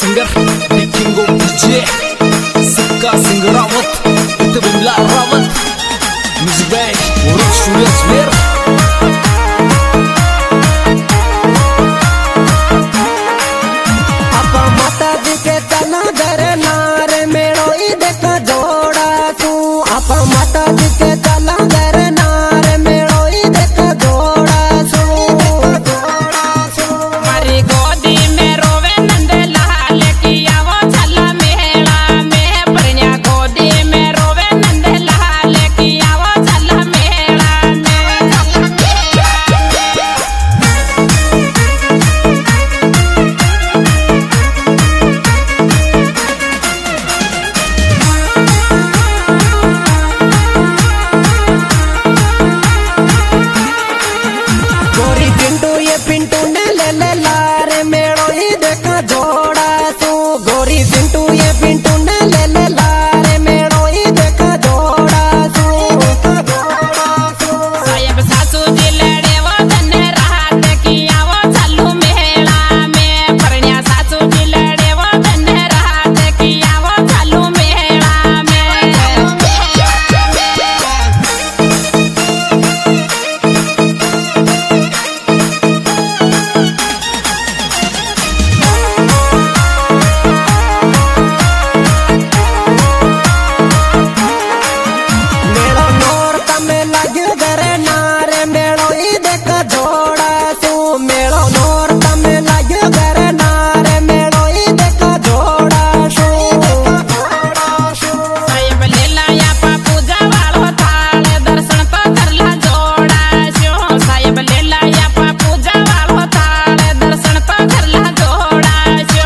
singer di Kingo DJ Saka singer rawat Itu bimla rawat Music baik Urut studio Smer apa mata dike tana dare nare mero I dekha joda tu apa mata dike tana dare nare mero I dekha joda tu mari godi में रोवे नंद लाल किया वो चला मेला में परन्या गोदी में रोवे नंद लाल किया वो चला मेला गोरी पिंटू ये पिंटू ने ले लारे मेरो I देखा जोड़ा तू गोरी पिंटू ये पिंटू ने ले लारे मेरो I देखा जोड़ा तू साहेब सासू जी लड़े वो धन रात किया वो चालू मेला में परन्या सासू जी लड़े वो धन रात किया वो चालू मेला में मेरो नोर तमे लाग्यो घरे नारे मेरो I देखा जोड़ा तू मेरो नोर तमे लाग्यो घरे नारे मेरो I देखा जोड़ा तू साहेब लेला या पापू जवालो थाल दर्शन तो करला जोड़ा शो साहेब लेला या पापू जवालो थाल दर्शन तो करला जोड़ा शो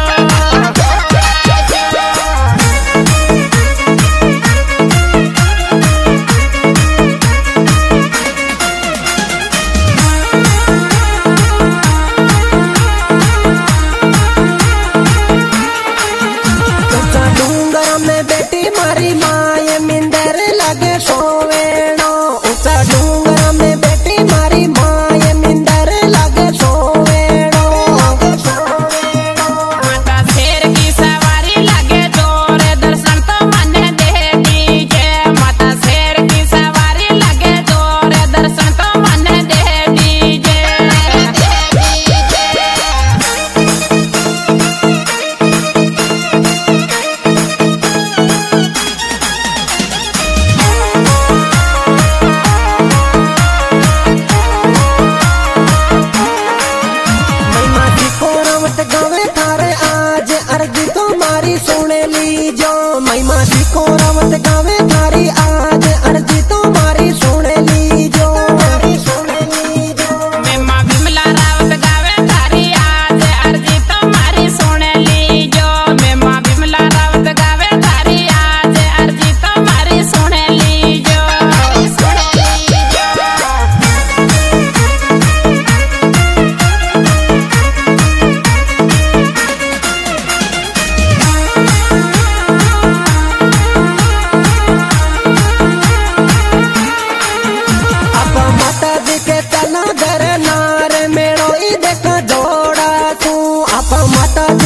तुझा डूंगर में बेटी मारी माए मिंदर लगे सोवेणो उसा डूंगर में बेटी मारी माए मिंदर लगे सोवेणो माता शेर की सवारी लगे जोर दर्शन तो मन दे दीजे माता शेर की सवारी लगे जोर दर्शन तो मन दे दीजे महिमा जी को रवत गावे थारे आज अर्जी तो मारी सुने लीजो महिमा जी को रवत गावे थारी आज अर्जी तो मारी सुने लीजो मैं माँ बिमला रावत गावे थारी आज अर्जी तो मारी सुन लीजो मैं माँ बिमला रावत गावे थारी आज अर्जी तो मारी सुन लीजो apa mata dike tana dare nare mero I dekha joda tu apa mata